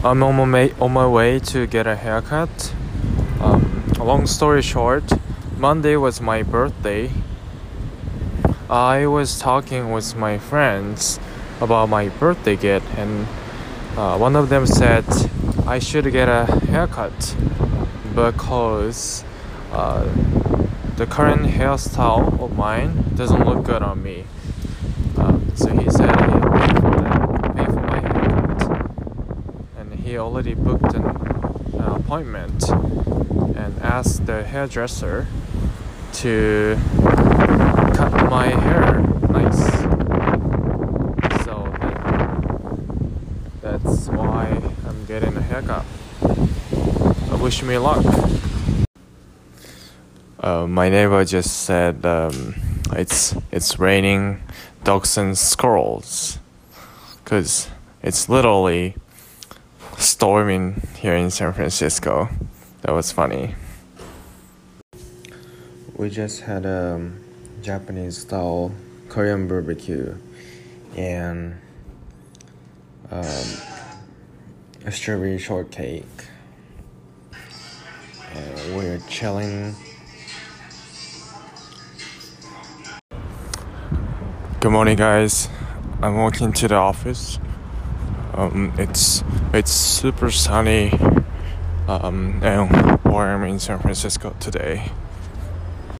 I'm on my way to get a haircut. Long story short, Monday was my birthday. I was talking with my friends about my birthday gift, and one of them said I should get a haircut because the current hairstyle of mine doesn't look good on me. So he said he'll pay for my haircut, and he already booked an appointment and asked the hairdresser to cut my hair nice. So that's why I'm getting a haircut. So wish me luck. My neighbor just said it's raining dogs and squirrels, because it's literally storming here in San Francisco. That was funny. We just had a Japanese style Korean barbecue and a strawberry shortcake. We're chilling. Good morning, guys. I'm walking to the office. It's super sunny and warm in San Francisco today.